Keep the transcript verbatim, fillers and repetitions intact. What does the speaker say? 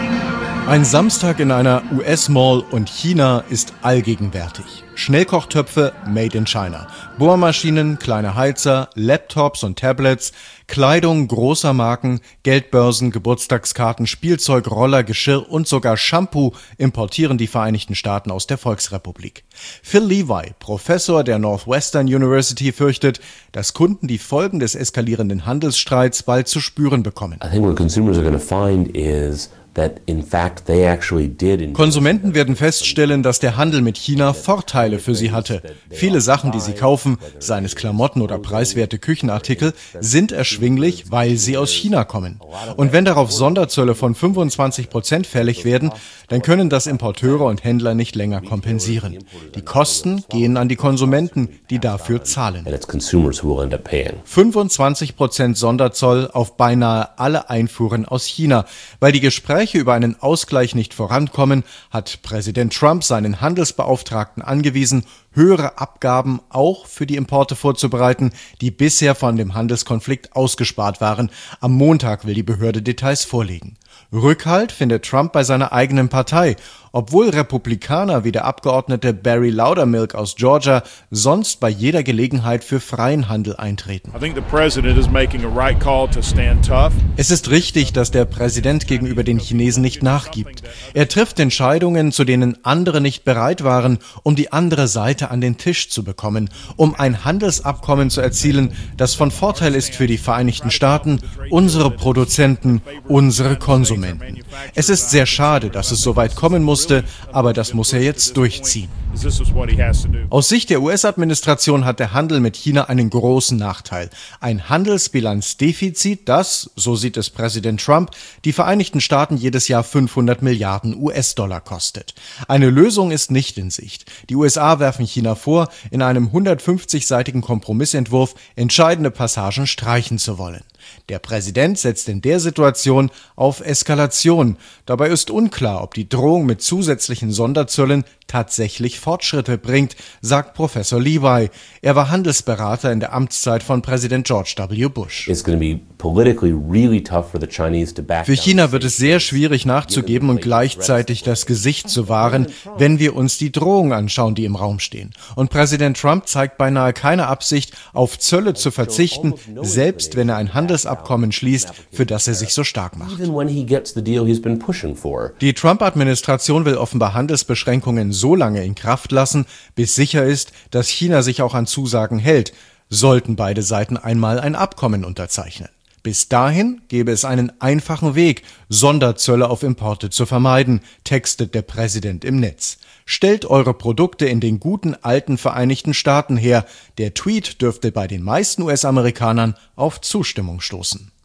Ein Samstag in einer U S-Mall und China ist allgegenwärtig. Schnellkochtöpfe made in China, Bohrmaschinen, kleine Heizer, Laptops und Tablets, Kleidung großer Marken, Geldbörsen, Geburtstagskarten, Spielzeug, Roller, Geschirr und sogar Shampoo importieren die Vereinigten Staaten aus der Volksrepublik. Phil Levi, Professor der Northwestern University, fürchtet, dass Kunden die Folgen des eskalierenden Handelsstreits bald zu spüren bekommen. I think what consumers are going to find is that in fact they actually did. Konsumenten werden feststellen, dass der Handel mit China Vorteile für sie hatte. Viele Sachen, die sie kaufen, seien es Klamotten oder preiswerte Küchenartikel, sind erschwinglich, weil sie aus China kommen. Und wenn darauf Sonderzölle von fünfundzwanzig Prozent fällig werden, dann können das Importeure und Händler nicht länger kompensieren. Die Kosten gehen an die Konsumenten, die dafür zahlen. fünfundzwanzig Prozent Sonderzoll auf beinahe alle Einfuhren aus China. Weil die Gespräche über einen Ausgleich nicht vorankommen, hat Präsident Trump seinen Handelsbeauftragten angewiesen, höhere Abgaben auch für die Importe vorzubereiten, die bisher von dem Handelskonflikt ausgespart waren. Am Montag will die Behörde Details vorlegen. Rückhalt findet Trump bei seiner eigenen Partei, obwohl Republikaner wie der Abgeordnete Barry Loudermilk aus Georgia sonst bei jeder Gelegenheit für freien Handel eintreten. Es ist richtig, dass der Präsident gegenüber den Chinesen nicht nachgibt. Er trifft Entscheidungen, zu denen andere nicht bereit waren, um die andere Seite an den Tisch zu bekommen, um ein Handelsabkommen zu erzielen, das von Vorteil ist für die Vereinigten Staaten, unsere Produzenten, unsere Konsumenten. Es ist sehr schade, dass es so weit kommen musste, aber das muss er jetzt durchziehen. Aus Sicht der U S-Administration hat der Handel mit China einen großen Nachteil. Ein Handelsbilanzdefizit, das, so sieht es Präsident Trump, die Vereinigten Staaten jedes Jahr fünfhundert Milliarden U S-Dollar kostet. Eine Lösung ist nicht in Sicht. Die U S A werfen China vor, in einem hundertfünfzig-seitigen Kompromissentwurf entscheidende Passagen streichen zu wollen. Der Präsident setzt in der Situation auf Eskalation. Dabei ist unklar, ob die Drohung mit zusätzlichen Sonderzöllen tatsächlich Fortschritte bringt, sagt Professor Levi. Er war Handelsberater in der Amtszeit von Präsident George W. Bush. Für China wird es sehr schwierig nachzugeben und gleichzeitig das Gesicht zu wahren, wenn wir uns die Drohungen anschauen, die im Raum stehen. Und Präsident Trump zeigt beinahe keine Absicht, auf Zölle zu verzichten, selbst wenn er ein Handelsabkommen schließt, für das er sich so stark macht. Die Trump-Administration will offenbar Handelsbeschränkungen so lange in Kraft lassen, bis sicher ist, dass China sich auch an Zusagen hält, sollten beide Seiten einmal ein Abkommen unterzeichnen. Bis dahin gäbe es einen einfachen Weg, Sonderzölle auf Importe zu vermeiden, textet der Präsident im Netz. Stellt eure Produkte in den guten alten Vereinigten Staaten her. Der Tweet dürfte bei den meisten U S-Amerikanern auf Zustimmung stoßen.